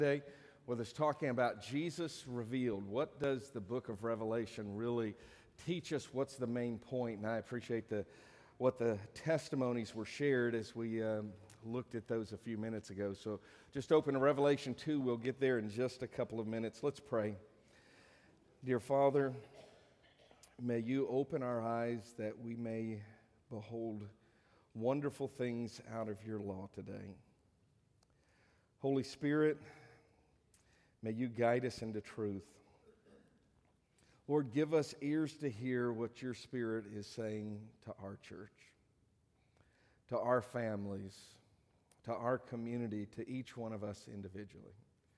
Today with us talking about Jesus revealed. What does the book of Revelation really teach us? What's the main point? And I appreciate what the testimonies were shared as we looked at those a few minutes ago. So just open to Revelation 2. We'll get there in just a couple of minutes. Let's pray. Dear Father, may you open our eyes that we may behold wonderful things out of your law today. Holy Spirit, may you guide us into truth. Lord, give us ears to hear what your Spirit is saying to our church, to our families, to our community, to each one of us individually.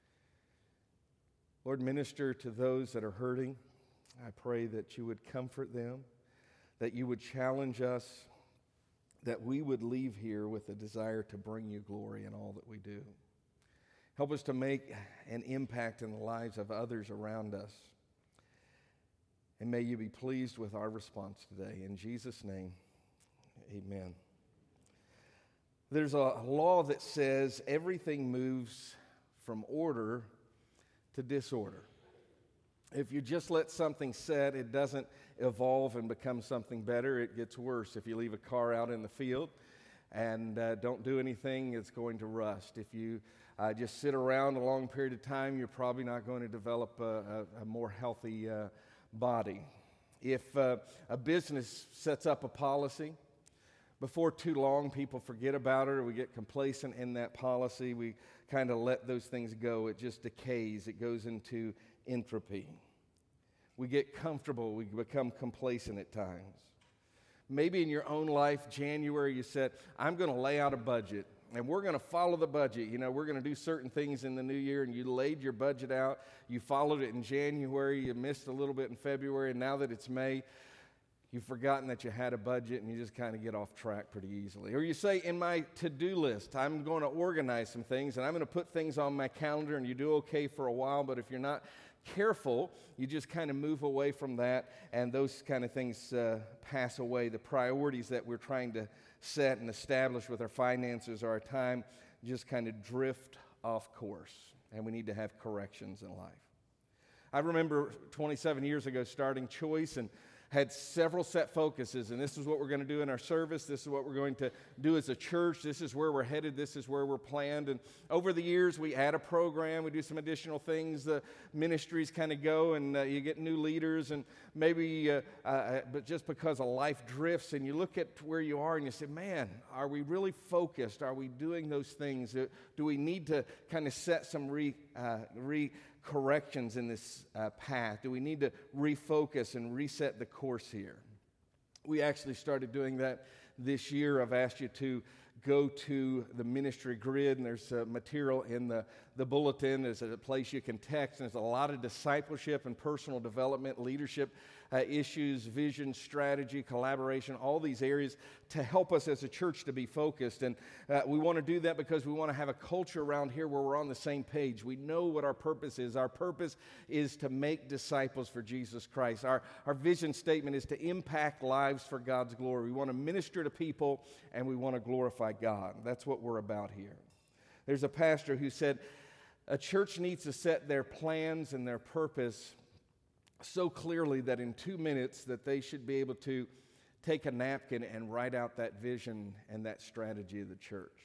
Lord, minister to those that are hurting. I pray that you would comfort them, that you would challenge us, that we would leave here with a desire to bring you glory in all that we do. Help us to make an impact in the lives of others around us. And may you be pleased with our response today. In Jesus' name, amen. There's a law that says everything moves from order to disorder. If you just let something set, it doesn't evolve and become something better. It gets worse. If you leave a car out in the field and don't do anything, it's going to rust. If you just sit around a long period of time, you're probably not going to develop a more healthy body. If a business sets up a policy, before too long people forget about it or we get complacent in that policy. We kind of let those things go. It just decays. It goes into entropy. We get comfortable. We become complacent at times. Maybe in your own life, January, you said, I'm going to lay out a budget. And we're going to follow the budget. You know, we're going to do certain things in the new year, and you laid your budget out. You followed it in January. You missed a little bit in February, and now that it's May, you've forgotten that you had a budget, and you just kind of get off track pretty easily. Or you say, in my to-do list, I'm going to organize some things, and I'm going to put things on my calendar, and you do okay for a while, but if you're not careful, you just kind of move away from that, and those kind of things pass away. The priorities that we're trying to set and establish with our finances or our time just kind of drift off course, and we need to have corrections in life. I remember 27 years ago starting Choice and had several set focuses, and this is what we're going to do in our service. This is what we're going to do as a church. This is where we're headed. This is where we're planned. And over the years, we add a program. We do some additional things. The ministries kind of go, and you get new leaders, and maybe, but just because of life drifts, and you look at where you are, and you say, man, are we really focused? Are we doing those things? Do we need to kind of set some corrections in this path? Do we need to refocus and reset the course here? We actually started doing that this year. I've asked you to go to the ministry grid, and there's material in the bulletin. There's a place you can text, and there's a lot of discipleship and personal development, leadership issues, vision, strategy, collaboration, all these areas to help us as a church to be focused. And we want to do that because we want to have a culture around here where we're on the same page. We know what our purpose is. Our purpose is to make disciples for Jesus Christ. Our vision statement is to impact lives for God's glory. We want to minister to people, and we want to glorify God. That's what we're about here. There's a pastor who said, a church needs to set their plans and their purpose so clearly that in 2 minutes that they should be able to take a napkin and write out that vision and that strategy of the church.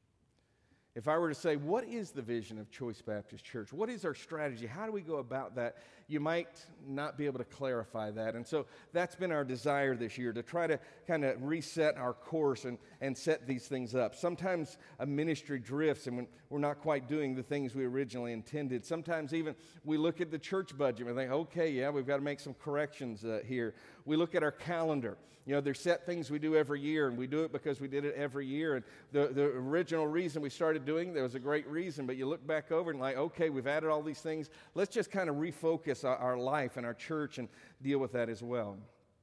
If I were to say, what is the vision of Choice Baptist Church? What is our strategy? How do we go about that? You might not be able to clarify that. And so that's been our desire this year, to try to kind of reset our course and set these things up. Sometimes a ministry drifts and we're not quite doing the things we originally intended. Sometimes even we look at the church budget and we think, okay, yeah, we've got to make some corrections here. We look at our calendar. You know, there's set things we do every year, and we do it because we did it every year. And the original reason we started doing it, there was a great reason, but you look back over and like, okay, we've added all these things. Let's just kind of refocus our life and our church and deal with that as well.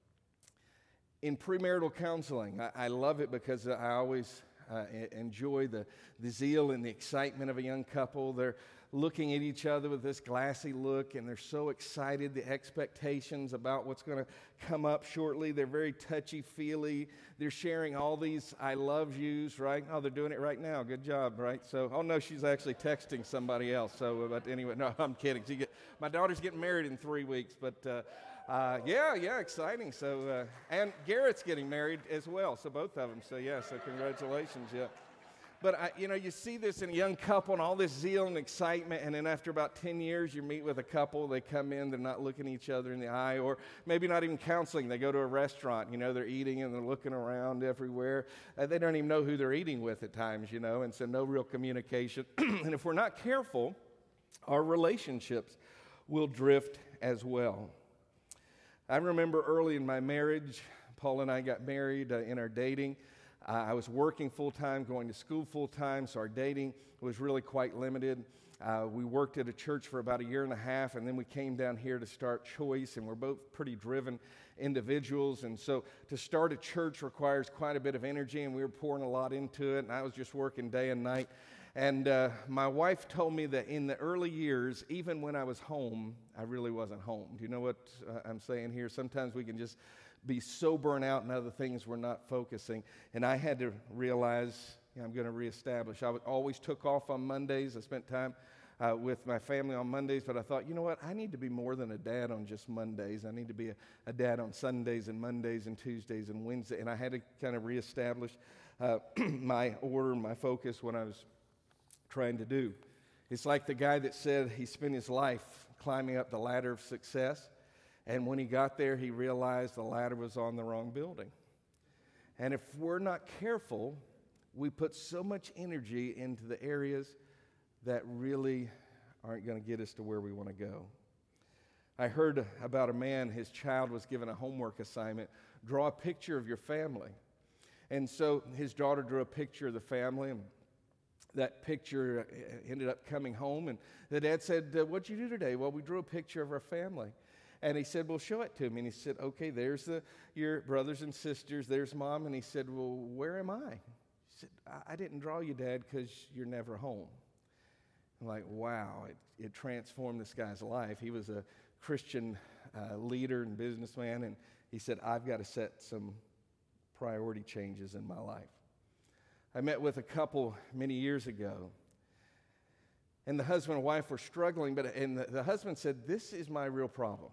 In premarital counseling, I love it because I always enjoy the zeal and the excitement of a young couple. looking at each other with this glassy look, and they're so excited, the expectations about what's going to come up shortly. They're very touchy-feely. They're sharing all these I love yous, right? Oh, they're doing it right now. Good job, right? So, oh, no, she's actually texting somebody else. So, but anyway, no, I'm kidding. My daughter's getting married in 3 weeks, but yeah, exciting. So, and Garrett's getting married as well, so both of them. So, yeah, so congratulations, yeah. But, you see this in a young couple and all this zeal and excitement, and then after about 10 years, you meet with a couple, they come in, they're not looking each other in the eye, or maybe not even counseling. They go to a restaurant, they're eating and they're looking around everywhere. They don't even know who they're eating with at times, and so no real communication. And if we're not careful, our relationships will drift as well. I remember early in my marriage, Paul and I got married in our dating. I was working full-time, going to school full-time, so our dating was really quite limited. We worked at a church for about 1.5 years, and then we came down here to start Choice, and we're both pretty driven individuals. And so to start a church requires quite a bit of energy, and we were pouring a lot into it, and I was just working day and night. And my wife told me that in the early years, even when I was home, I really wasn't home. Do you know what I'm saying here? Sometimes we can just be so burnt out in other things we're not focusing. And I had to realize, I'm going to reestablish. I always took off on Mondays. I spent time with my family on Mondays, but I thought, you know what? I need to be more than a dad on just Mondays. I need to be a dad on Sundays and Mondays and Tuesdays and Wednesdays. And I had to kind of reestablish my order and my focus when I was trying to do. It's like the guy that said he spent his life climbing up the ladder of success. And when he got there, he realized the ladder was on the wrong building. And if we're not careful, we put so much energy into the areas that really aren't going to get us to where we want to go. I heard about a man, his child was given a homework assignment, draw a picture of your family. And so his daughter drew a picture of the family, and that picture ended up coming home. And the dad said, what'd you do today? Well, we drew a picture of our family. And he said, well, show it to me. And he said, okay, there's your brothers and sisters. There's Mom. And he said, well, where am I? He said, I didn't draw you, Dad, because you're never home. I'm like, wow, it transformed this guy's life. He was a Christian leader and businessman. And he said, I've got to set some priority changes in my life. I met with a couple many years ago. And the husband and wife were struggling. And the husband said, this is my real problem.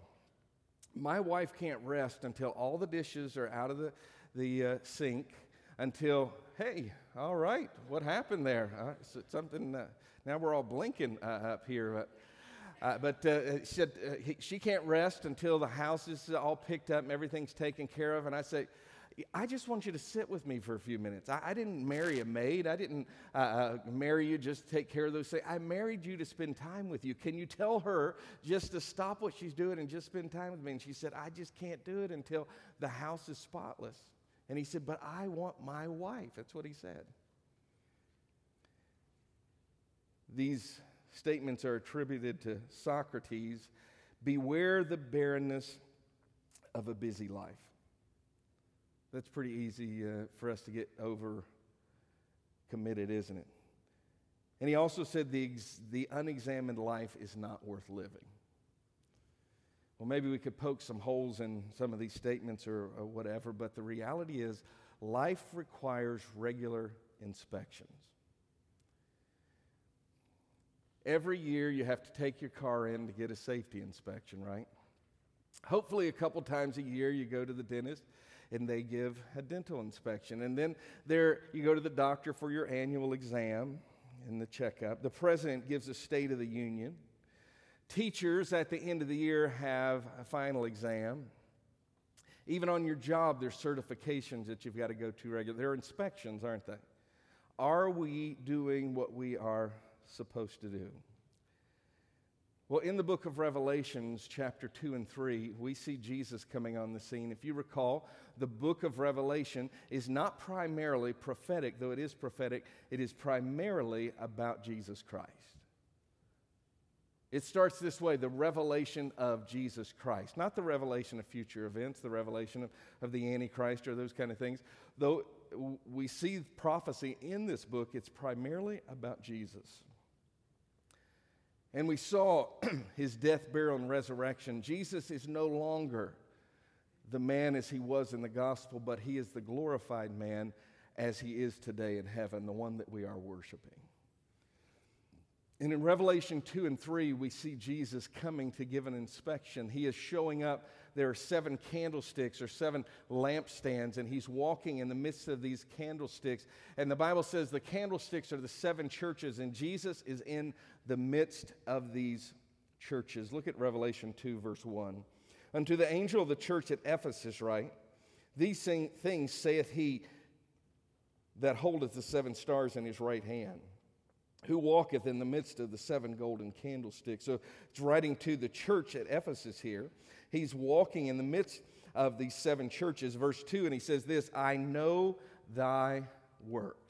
My wife can't rest until all the dishes are out of the sink, until, hey, all right, what happened there? Something, now we're all blinking up here. But she said she can't rest until the house is all picked up and everything's taken care of. And I say, I just want you to sit with me for a few minutes. I didn't marry a maid. I didn't marry you just to take care of those things. I married you to spend time with you. Can you tell her just to stop what she's doing and just spend time with me? And she said, I just can't do it until the house is spotless. And he said, but I want my wife. That's what he said. These statements are attributed to Socrates. Beware the barrenness of a busy life. That's pretty easy for us to get over committed, isn't it? And he also said the unexamined life is not worth living. Well, maybe we could poke some holes in some of these statements or whatever, but the reality is life requires regular inspections. Every year you have to take your car in to get a safety inspection, right? Hopefully a couple times a year you go to the dentist and they give a dental inspection. And then you go to the doctor for your annual exam and the checkup. The president gives a State of the Union. Teachers at the end of the year have a final exam. Even on your job, there's certifications that you've got to go to regularly. There are inspections, aren't they? Are we doing what we are supposed to do? Well, in the book of Revelations, chapter 2 and 3, we see Jesus coming on the scene. If you recall, the book of Revelation is not primarily prophetic, though it is prophetic. It is primarily about Jesus Christ. It starts this way, the revelation of Jesus Christ. Not the revelation of future events, the revelation of the Antichrist or those kind of things. Though we see prophecy in this book, it's primarily about Jesus. And we saw his death, burial, and resurrection. Jesus is no longer the man as he was in the gospel, but he is the glorified man as he is today in heaven, the one that we are worshiping. And in Revelation 2 and 3, we see Jesus coming to give an inspection. He is showing up. There are 7 candlesticks or 7 lampstands, and he's walking in the midst of these candlesticks. And the Bible says the candlesticks are the 7 churches, and Jesus is in the midst of these churches. Look at Revelation 2, verse 1. Unto the angel of the church at Ephesus write, These things saith he that holdeth the 7 stars in his right hand, who walketh in the midst of the 7 golden candlesticks. So it's writing to the church at Ephesus here. He's walking in the midst of these 7 churches. Verse 2, and he says this, I know thy works.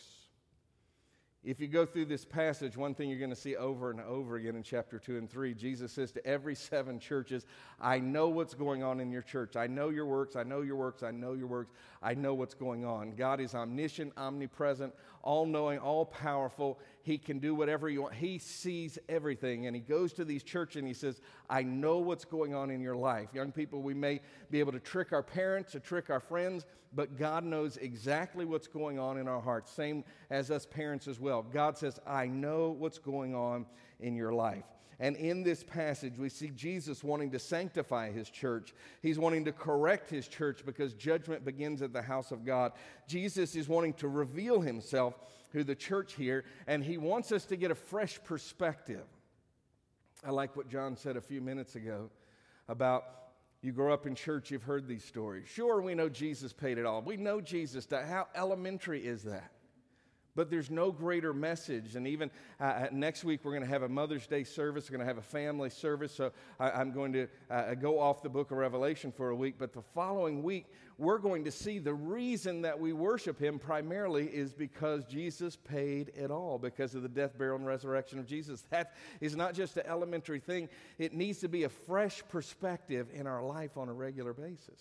If you go through this passage, one thing you're going to see over and over again in chapter 2 and 3, Jesus says to every 7 churches, I know what's going on in your church. I know your works. I know your works. I know your works. I know what's going on. God is omniscient, omnipresent, all-knowing, all-powerful. He can do whatever you want. He sees everything. And he goes to these churches and he says, I know what's going on in your life. Young people, we may be able to trick our parents or trick our friends, but God knows exactly what's going on in our hearts. Same as us parents as well. God says, I know what's going on in your life. And in this passage, we see Jesus wanting to sanctify his church. He's wanting to correct his church because judgment begins at the house of God. Jesus is wanting to reveal himself through the church here, and he wants us to get a fresh perspective. I like what John said a few minutes ago about you grow up in church, you've heard these stories. Sure, we know Jesus paid it all. We know Jesus died. How elementary is that? But there's no greater message. And even next week, we're going to have a Mother's Day service. We're going to have a family service. So I'm going to go off the book of Revelation for a week. But the following week, we're going to see the reason that we worship him primarily is because Jesus paid it all, because of the death, burial, and resurrection of Jesus. That is not just an elementary thing. It needs to be a fresh perspective in our life on a regular basis.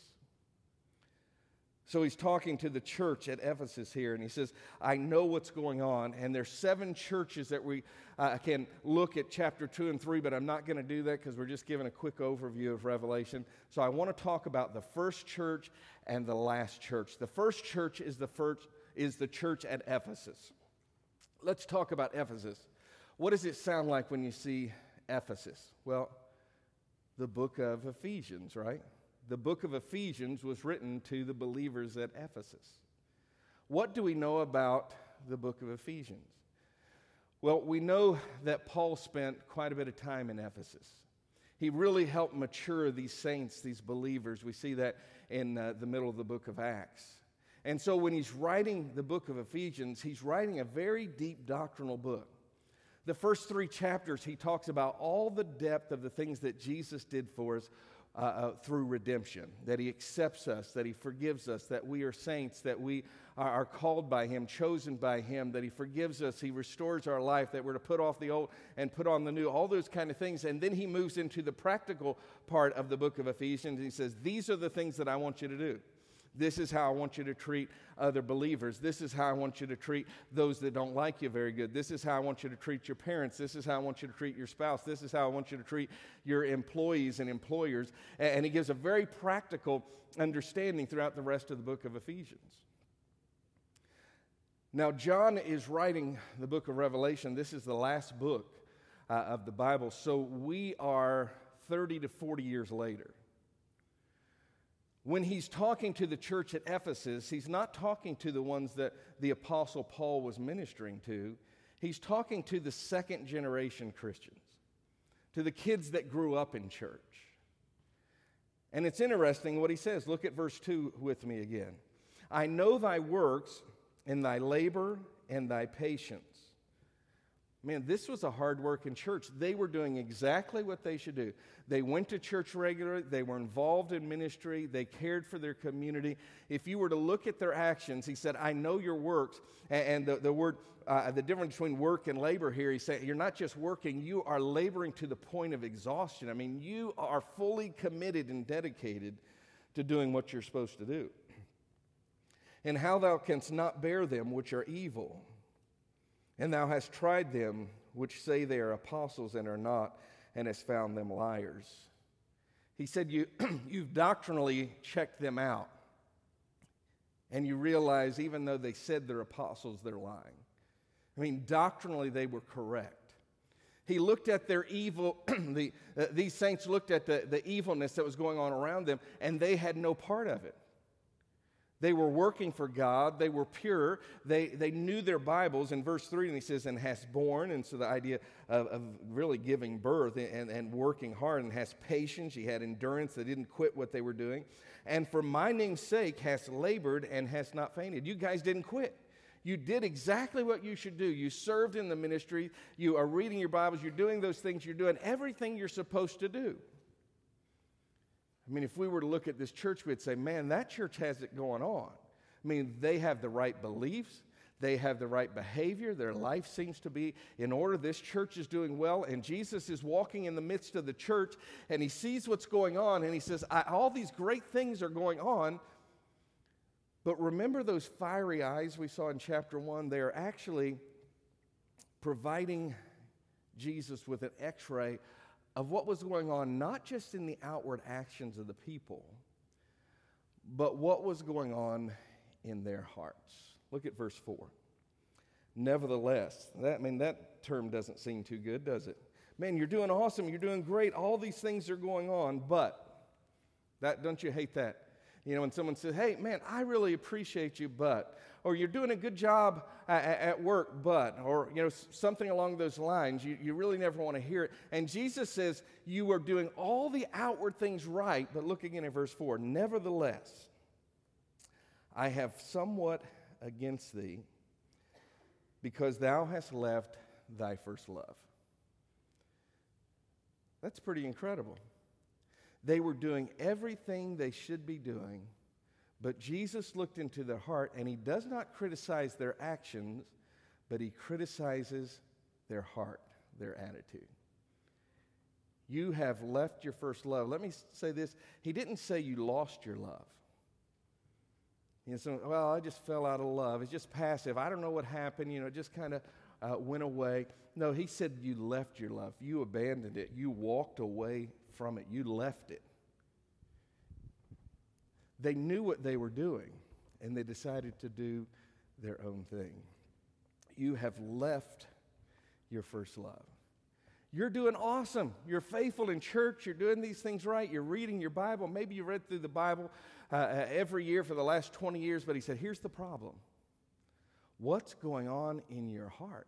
So he's talking to the church at Ephesus here, and he says, I know what's going on. And there's 7 churches that we can look at chapter 2 and 3, but I'm not going to do that because we're just giving a quick overview of Revelation. So I want to talk about the first church and the last church. The first church is the church at Ephesus. Let's talk about Ephesus. What does it sound like when you see Ephesus? Well, the book of Ephesians, right? The book of Ephesians was written to the believers at Ephesus. What do we know about the book of Ephesians? Well, we know that Paul spent quite a bit of time in Ephesus. He really helped mature these saints, these believers. We see that in the middle of the book of Acts. And so when he's writing the book of Ephesians, he's writing a very deep doctrinal book. The first 3 chapters, he talks about all the depth of the things that Jesus did for us through redemption, that he accepts us, that he forgives us, that we are saints, that we are called by him, chosen by him, that he forgives us, he restores our life, that we're to put off the old and put on the new, all those kind of things. And then he moves into the practical part of the book of Ephesians. He says, these are the things that I want you to do. This is how I want you to treat other believers. This is how I want you to treat those that don't like you very good. This is how I want you to treat your parents. This is how I want you to treat your spouse. This is how I want you to treat your employees and employers. And he gives a very practical understanding throughout the rest of the book of Ephesians. Now, John is writing the book of Revelation. This is the last book of the Bible. So we are 30 to 40 years later. When he's talking to the church at Ephesus, he's not talking to the ones that the Apostle Paul was ministering to. He's talking to the second generation Christians, to the kids that grew up in church. And it's interesting what he says. Look at verse 2 with me again. I know thy works and thy labor and thy patience. Man, this was a hard-working church. They were doing exactly what they should do. They went to church regularly. They were involved in ministry. They cared for their community. If you were to look at their actions, he said, I know your works. And the word, the difference between work and labor here, he's saying, you're not just working, you are laboring to the point of exhaustion. I mean, you are fully committed and dedicated to doing what you're supposed to do. And how thou canst not bear them which are evil. And thou hast tried them which say they are apostles and are not, and has found them liars. He said, you've doctrinally checked them out, and you realize even though they said they're apostles, they're lying. I mean, doctrinally they were correct. He looked at their evil, these saints looked at the evilness that was going on around them, and they had no part of it. They were working for God. They were pure. They knew their Bibles. In verse 3, and he says, and has borne. And so the idea of really giving birth and working hard, and has patience. He had endurance. They didn't quit what they were doing. And for my name's sake has labored and has not fainted. You guys didn't quit. You did exactly what you should do. You served in the ministry. You are reading your Bibles. You're doing those things. You're doing everything you're supposed to do. I mean, if we were to look at this church, we'd say, man, that church has it going on. I mean, they have the right beliefs. They have the right behavior. Their life seems to be in order. This church is doing well, and Jesus is walking in the midst of the church, and he sees what's going on, and he says, all these great things are going on, but remember those fiery eyes we saw in chapter 1? They are actually providing Jesus with an x-ray of what was going on, not just in the outward actions of the people, but what was going on in their hearts. Look at verse 4. Nevertheless, that term doesn't seem too good, does it? Man, you're doing awesome, you're doing great, all these things are going on, but, don't you hate that? You know, when someone says, hey, man, I really appreciate you, but, or you're doing a good job at work, but, or, you know, something along those lines, you really never want to hear it. And Jesus says, you are doing all the outward things right, but look again at verse 4. Nevertheless, I have somewhat against thee, because thou hast left thy first love. That's pretty incredible. They were doing everything they should be doing, but Jesus looked into their heart, and he does not criticize their actions, but he criticizes their heart, their attitude. You have left your first love. Let me say this. He didn't say you lost your love. You know, so, well, I just fell out of love. It's just passive. I don't know what happened. You know, it just kind of went away. No, he said you left your love. You abandoned it. You walked away from it. You left it. They knew what they were doing, and they decided to do their own thing. You have left your first love. You're doing awesome. You're faithful in church. You're doing these things right. You're reading your Bible. Maybe you read through the Bible every year for the last 20 years, but he said, here's the problem. What's going on in your heart?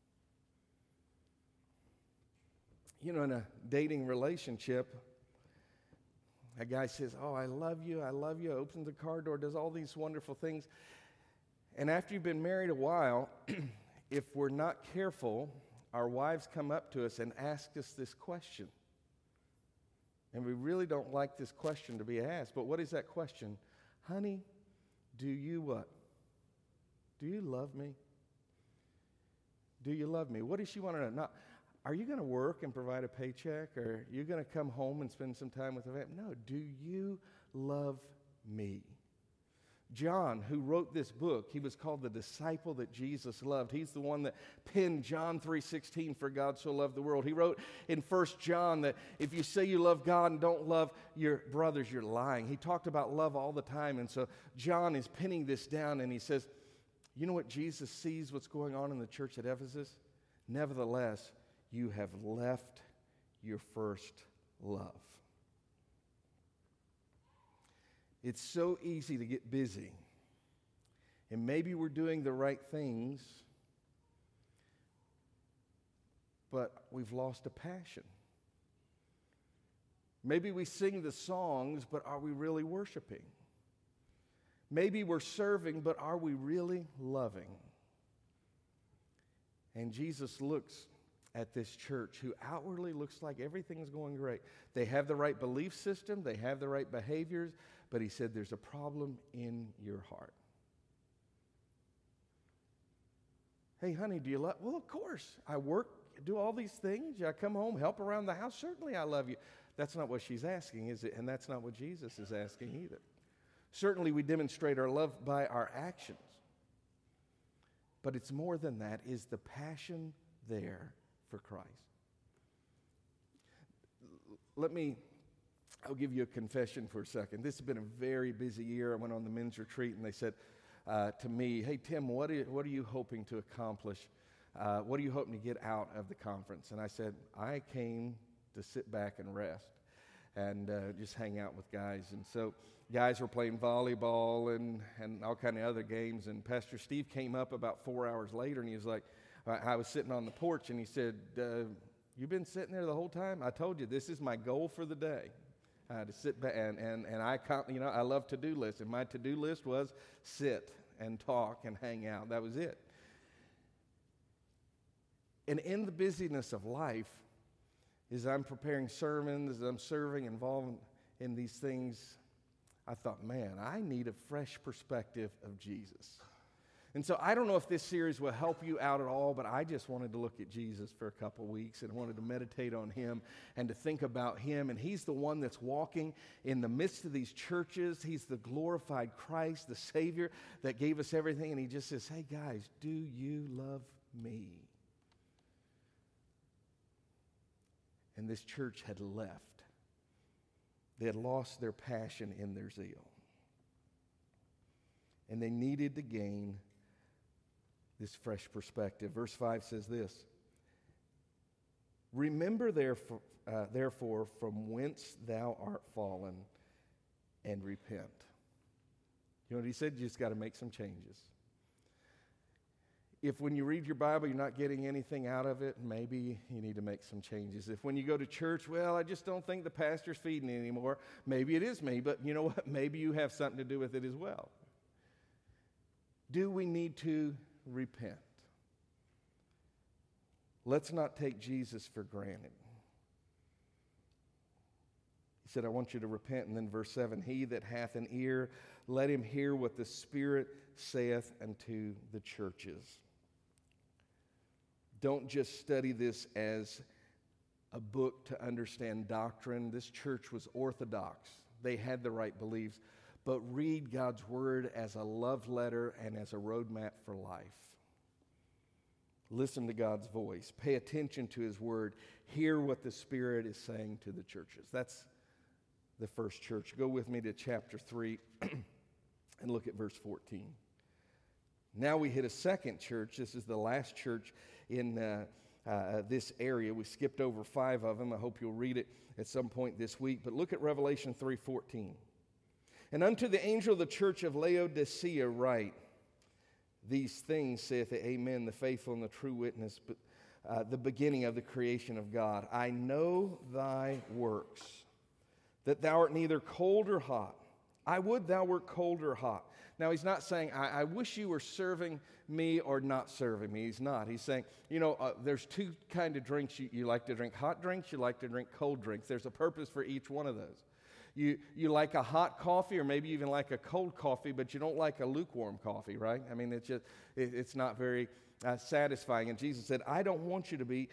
You know, in a dating relationship, a guy says, oh, I love you, opens the car door, does all these wonderful things. And after you've been married a while, if we're not careful, our wives come up to us and ask us this question. And we really don't like this question to be asked. But what is that question? Honey, do you what? Do you love me? Do you love me? What does she want to know? Not, are you going to work and provide a paycheck? Or are you going to come home and spend some time with the family? No, do you love me? John, who wrote this book, he was called the disciple that Jesus loved. He's the one that penned John 3:16, for God so loved the world. He wrote in 1 John that if you say you love God and don't love your brothers, you're lying. He talked about love all the time, and so John is penning this down, and he says, you know what Jesus sees what's going on in the church at Ephesus? Nevertheless, you have left your first love. It's so easy to get busy, and maybe we're doing the right things, but we've lost a passion. Maybe we sing the songs, but are we really worshiping? Maybe we're serving, but are we really loving? And Jesus looks at this church who outwardly looks like everything's going great. They have the right belief system, they have the right behaviors, but he said there's a problem in your heart. Hey, honey, do you love? Well, of course. I work, do all these things. I come home, help around the house. Certainly I love you. That's not what she's asking, is it? And that's not what Jesus is asking either. Certainly we demonstrate our love by our actions. But it's more than that. Is the passion there for Christ. I'll give you a confession for a second. This has been a very busy year. I went on the men's retreat, and they said to me, "Hey, Tim, what are you hoping to accomplish? What are you hoping to get out of the conference?" And I said, "I came to sit back and rest and just hang out with guys." And so guys were playing volleyball and all kind of other games. And Pastor Steve came up about 4 hours later, and he was like, I was sitting on the porch, and he said, "You've been sitting there the whole time? I told you, this is my goal for the day." To sit back, and I love to-do lists, and my to-do list was sit and talk and hang out. That was it. And in the busyness of life, as I'm preparing sermons, as I'm serving, involved in these things, I thought, man, I need a fresh perspective of Jesus. And so I don't know if this series will help you out at all, but I just wanted to look at Jesus for a couple weeks and wanted to meditate on him and to think about him. And he's the one that's walking in the midst of these churches. He's the glorified Christ, the Savior that gave us everything. And he just says, "Hey guys, do you love me?" And this church had left. They had lost their passion in their zeal. And they needed to gain this fresh perspective. Verse 5 says this: "Remember therefore from whence thou art fallen, and repent." You know what he said? You just got to make some changes. If when you read your Bible you're not getting anything out of it, maybe you need to make some changes. If when you go to church, well, I just don't think the pastor's feeding me anymore, maybe it is me, but you know what? Maybe you have something to do with it as well. Do we need to repent? Let's not take Jesus for granted. He said, "I want you to repent." And then verse 7, "He that hath an ear, let him hear what the Spirit saith unto the churches." Don't just study this as a book to understand doctrine. This church was orthodox. They had the right beliefs. But read God's word as a love letter and as a roadmap for life. Listen to God's voice. Pay attention to his word. Hear what the Spirit is saying to the churches. That's the first church. Go with me to chapter 3 and look at verse 14. Now we hit a second church. This is the last church in this area. We skipped over 5 of them. I hope you'll read it at some point this week. But look at Revelation 3:14. "And unto the angel of the church of Laodicea write, These things saith the Amen, the faithful and the true witness, the beginning of the creation of God. I know thy works, that thou art neither cold or hot. I would thou wert cold or hot." Now, he's not saying, I wish you were serving me or not serving me. He's not. He's saying, there's 2 kind of drinks. You like to drink hot drinks, you like to drink cold drinks. There's a purpose for each one of those. You like a hot coffee, or maybe even like a cold coffee, but you don't like a lukewarm coffee, right? I mean, it's not very satisfying. And Jesus said, I don't want you to be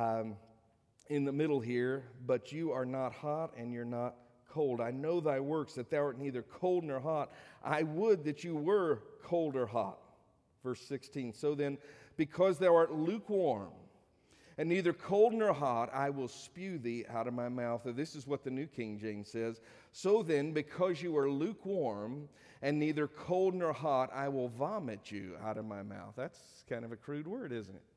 in the middle here, but you are not hot and you're not cold. I know thy works, that thou art neither cold nor hot. I would that you were cold or hot. Verse 16, "So then, because thou art lukewarm, and neither cold nor hot, I will spew thee out of my mouth." This is what the New King James says. "So then, because you are lukewarm, and neither cold nor hot, I will vomit you out of my mouth." That's kind of a crude word, isn't it?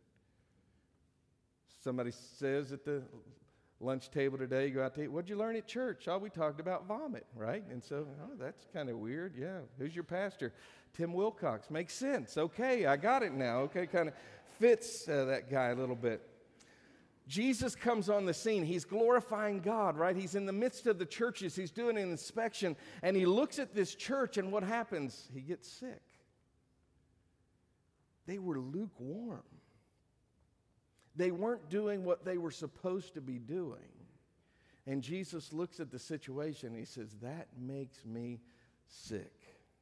Somebody says at the lunch table today, you go out to eat, "What'd you learn at church?" "Oh, we talked about vomit," right? And so, that's kind of weird. Yeah. Who's your pastor? Tim Wilcox. Makes sense. Okay, I got it now. Okay, kind of fits that guy a little bit. Jesus comes on the scene. He's glorifying God, right? He's in the midst of the churches. He's doing an inspection, and he looks at this church, and what happens? He gets sick. They were lukewarm. They weren't doing what they were supposed to be doing. And Jesus looks at the situation, and he says, that makes me sick.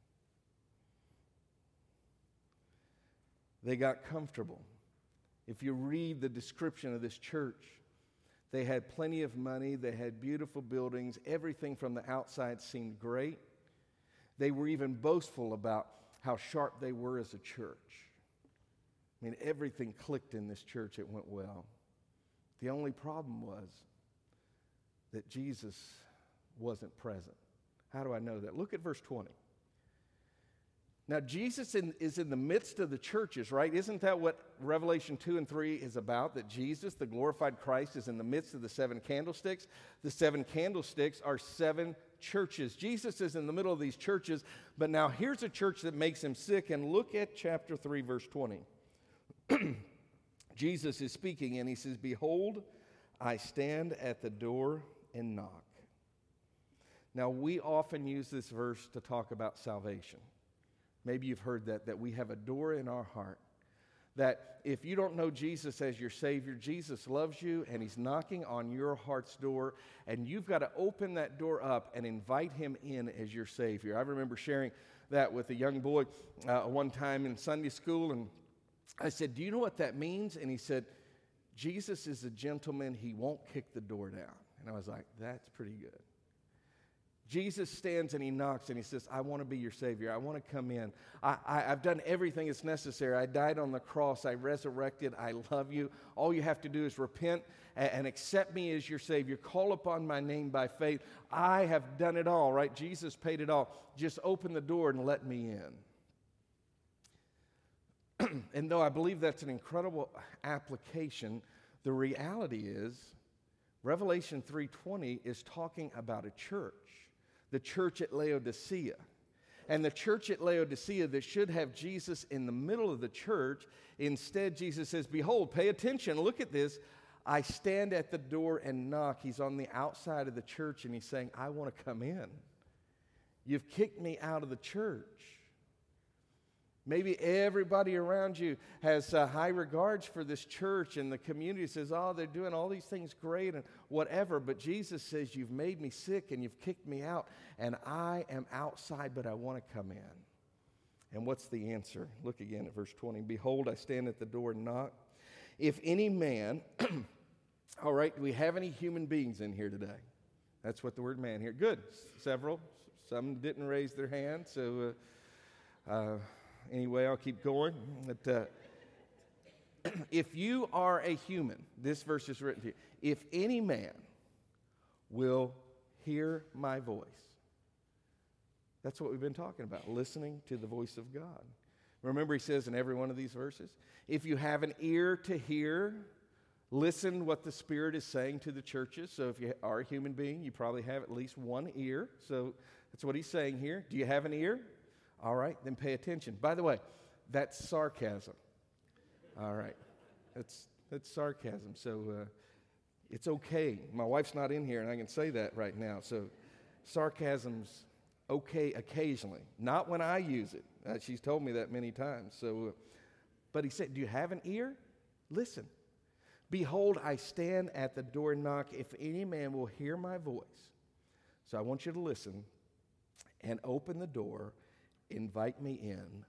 They got comfortable. If you read the description of this church, they had plenty of money, they had beautiful buildings, everything from the outside seemed great. They were even boastful about how sharp they were as a church. I mean, everything clicked in this church, it went well. The only problem was that Jesus wasn't present. How do I know that? Look at verse 20. Now, Jesus is in the midst of the churches, right? Isn't that what Revelation 2 and 3 is about? That Jesus, the glorified Christ, is in the midst of the seven candlesticks. The seven candlesticks are seven churches. Jesus is in the middle of these churches, but now here's a church that makes him sick. And look at chapter 3, verse 20. Jesus is speaking, and he says, "Behold, I stand at the door and knock." Now, we often use this verse to talk about salvation. Maybe you've heard that we have a door in our heart, that if you don't know Jesus as your Savior, Jesus loves you and he's knocking on your heart's door, and you've got to open that door up and invite him in as your Savior. I remember sharing that with a young boy one time in Sunday school, and I said, "Do you know what that means?" And he said, "Jesus is a gentleman, he won't kick the door down." And I was like, that's pretty good. Jesus stands and he knocks and he says, "I want to be your Savior. I want to come in. I've done everything that's necessary. I died on the cross. I resurrected. I love you. All you have to do is repent and accept me as your Savior. Call upon my name by faith. I have done it all," right? Jesus paid it all. Just open the door and let me in. And though I believe that's an incredible application, the reality is Revelation 3:20 is talking about a church. The church at Laodicea. And the church at Laodicea that should have Jesus in the middle of the church, instead Jesus says, "Behold, pay attention, look at this. I stand at the door and knock." He's on the outside of the church and he's saying, "I want to come in. You've kicked me out of the church." Maybe everybody around you has high regards for this church, and the community says, "Oh, they're doing all these things great and whatever," but Jesus says, "You've made me sick and you've kicked me out, and I am outside, but I want to come in." And what's the answer? Look again at verse 20. "Behold, I stand at the door and knock. If any man," all right, do we have any human beings in here today? That's what the word man here. Good, several. Some didn't raise their hand, so anyway, I'll keep going. But if you are a human, this verse is written to you. "If any man will hear my voice." That's what we've been talking about, listening to the voice of God. Remember, he says in every one of these verses, if you have an ear to hear, listen what the Spirit is saying to the churches. So if you are a human being, you probably have at least one ear. So that's what he's saying here. Do you have an ear? All right, then pay attention. By the way, that's sarcasm. All right, that's sarcasm. So it's okay. My wife's not in here, and I can say that right now. So sarcasm's okay occasionally, not when I use it. She's told me that many times. So, but he said, "Do you have an ear? Listen. Behold, I stand at the door and knock. If any man will hear my voice." So I want you to listen and open the door. Invite me in.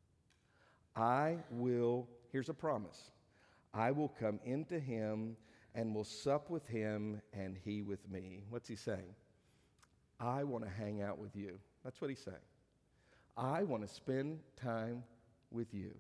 I will, here's a promise, I will come into him and will sup with him and he with me. What's he saying? I want to hang out with you. That's what he's saying. I want to spend time with you.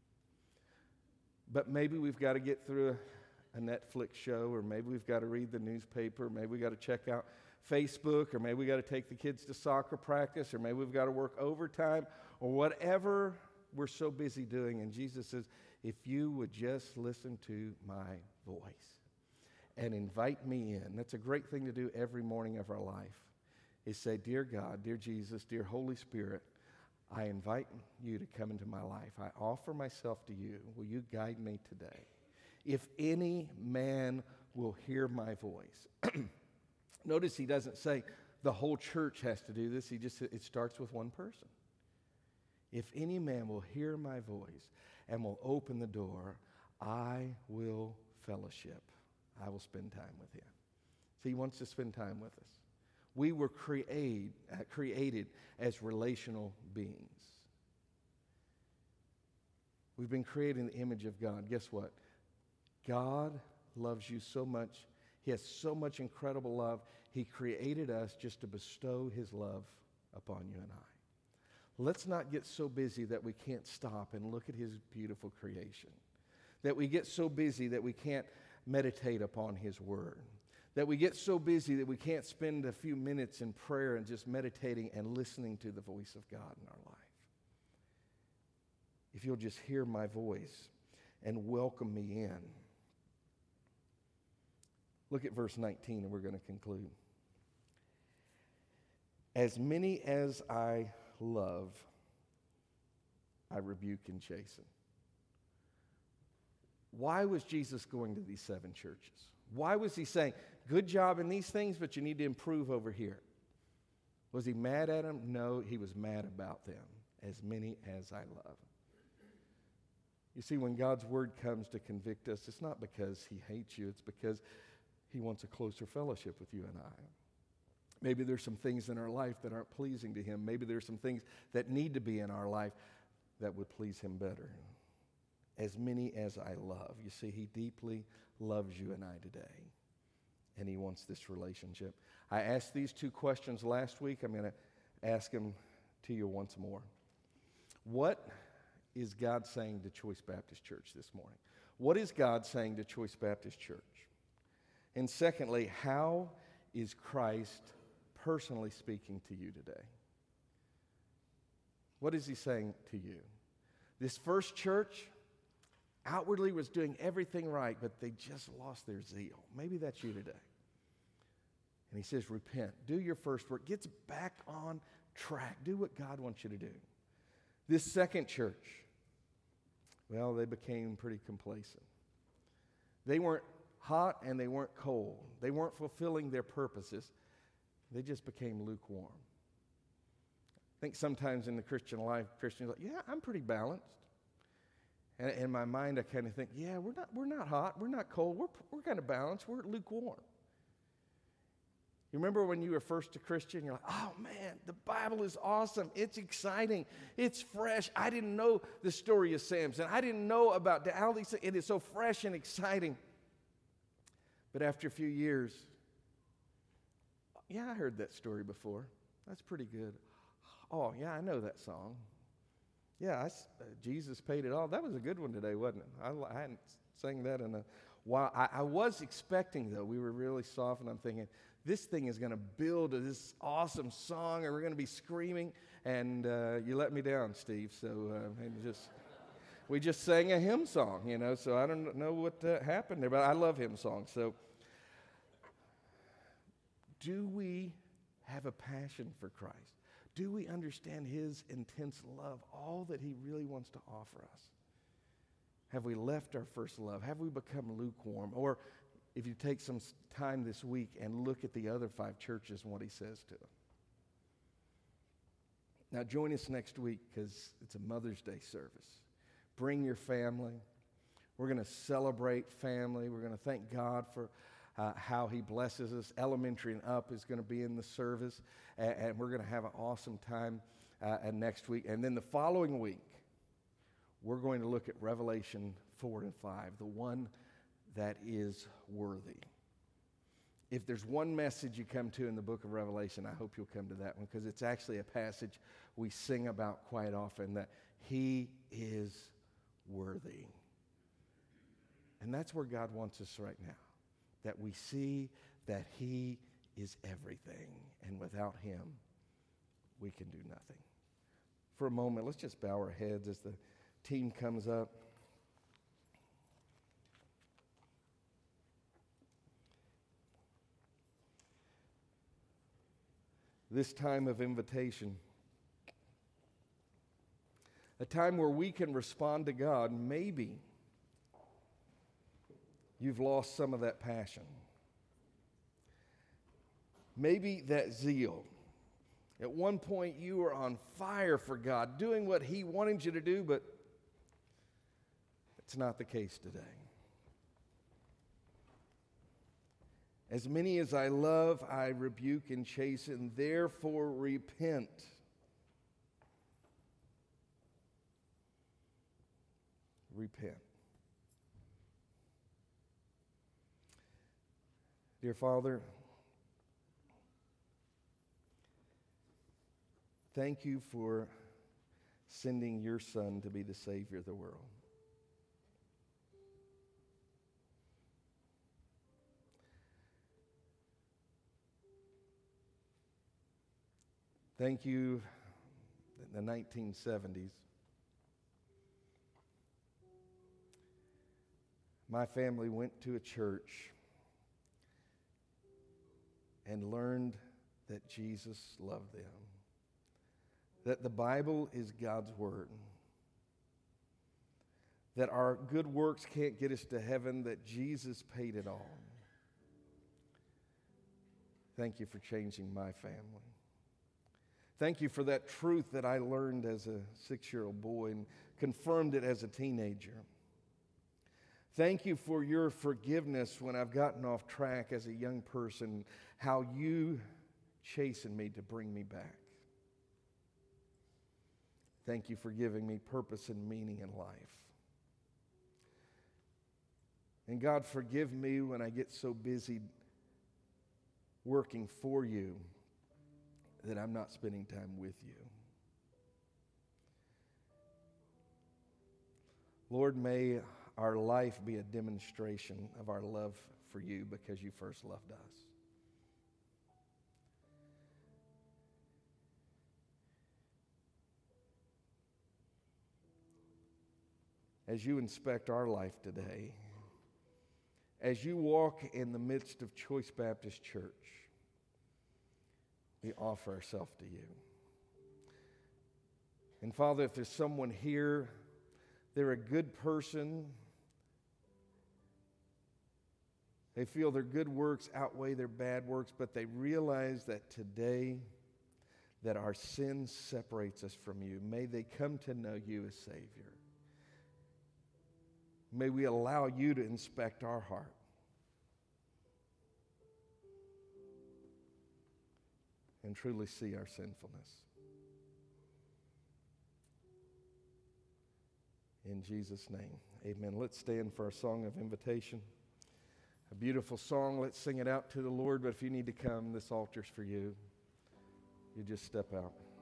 But maybe we've got to get through a Netflix show, or maybe we've got to read the newspaper, maybe we've got to check out Facebook, or maybe we got to take the kids to soccer practice, or maybe we've got to work overtime, or whatever we're so busy doing. And Jesus says, if you would just listen to my voice and invite me in. That's a great thing to do every morning of our life, is say, "Dear God, dear Jesus, dear Holy Spirit, I invite you to come into my life. I offer myself to you. Will you guide me today? If any man will hear my voice." Notice he doesn't say the whole church has to do this. It starts with one person. If any man will hear my voice and will open the door, I will fellowship. I will spend time with him. So he wants to spend time with us. We were created as relational beings. We've been created in the image of God. Guess what? God loves you so much. He has so much incredible love. He created us just to bestow his love upon you and I. Let's not get so busy that we can't stop and look at his beautiful creation. That we get so busy that we can't meditate upon His Word. That we get so busy that we can't spend a few minutes in prayer and just meditating and listening to the voice of God in our life. If you'll just hear my voice and welcome me in. Look at verse 19 and we're going to conclude. As many as I love, I rebuke and chasten. Why was Jesus going to these 7 churches? Why was He saying, good job in these things, but you need to improve over here? Was He mad at them? No, He was mad about them. As many as I love. You see, when God's Word comes to convict us, it's not because He hates you. It's because He wants a closer fellowship with you and I. Maybe there's some things in our life that aren't pleasing to Him. Maybe there's some things that need to be in our life that would please Him better. As many as I love. You see, He deeply loves you and I today. And He wants this relationship. I asked these 2 questions last week. I'm going to ask them to you once more. What is God saying to Choice Baptist Church this morning? What is God saying to Choice Baptist Church? And secondly, how is Christ personally speaking to you today? What is He saying to you? This first church outwardly was doing everything right, but they just lost their zeal. Maybe that's you today. And He says, repent. Do your first work. Get back on track. Do what God wants you to do. This second church, well, they became pretty complacent. They weren't hot and they weren't cold. They weren't fulfilling their purposes. They just became lukewarm. I think sometimes in the Christian life, Christians are like, yeah, I'm pretty balanced. And in my mind, I kind of think, yeah, we're not hot, we're not cold, we're kind of balanced, we're lukewarm. You remember when you were first a Christian, you're like, oh man, the Bible is awesome, it's exciting, it's fresh. I didn't know the story of Samson. I didn't know about all these things. It is so fresh and exciting. But after a few years, yeah, I heard that story before. That's pretty good. Oh, yeah, I know that song. Yeah, Jesus paid it all. That was a good one today, wasn't it? I hadn't sang that in a while. I was expecting, though, we were really soft, and I'm thinking, this thing is going to build to this awesome song, and we're going to be screaming, and you let me down, Steve. So we just sang a hymn song, so I don't know what happened there, but I love hymn songs. So do we have a passion for Christ? Do we understand His intense love, all that He really wants to offer us? Have we left our first love? Have we become lukewarm? Or if you take some time this week and look at the other 5 churches and what He says to them. Now join us next week because it's a Mother's Day service. Bring your family. We're going to celebrate family. We're going to thank God for how He blesses us. Elementary and up is going to be in the service, and we're going to have an awesome time next week. And then the following week, we're going to look at Revelation 4 and 5, the one that is worthy. If there's one message you come to in the book of Revelation, I hope you'll come to that one, because it's actually a passage we sing about quite often, that He is worthy. And that's where God wants us right now. That we see that He is everything, and without Him, we can do nothing. For a moment, let's just bow our heads as the team comes up. This time of invitation, a time where we can respond to God. Maybe you've lost some of that passion. Maybe that zeal. At one point you were on fire for God, doing what He wanted you to do, but it's not the case today. As many as I love, I rebuke and chasten, therefore repent. Repent. Dear Father, thank You for sending Your Son to be the Savior of the world. Thank you in the 1970s. My family went to a church and learned that Jesus loved them, that the Bible is God's Word, that our good works can't get us to heaven, that Jesus paid it all. Thank you for changing my family. Thank you for that truth that I learned as a 6-year-old boy and confirmed it as a teenager. Thank you for your forgiveness when I've gotten off track as a young person, how you chastened me to bring me back. Thank you for giving me purpose and meaning in life. And God, forgive me when I get so busy working for you that I'm not spending time with you. Lord, may our life be a demonstration of our love for you because you first loved us. As you inspect our life today, as you walk in the midst of Choice Baptist Church, we offer ourselves to you. And Father, if there's someone here, they're a good person, they feel their good works outweigh their bad works, but they realize that today that our sin separates us from you. May they come to know you as Savior. May we allow you to inspect our heart. And truly see our sinfulness. In Jesus' name, amen. Let's stand for our song of invitation. A beautiful song. Let's sing it out to the Lord. But if you need to come, this altar's for you. You just step out.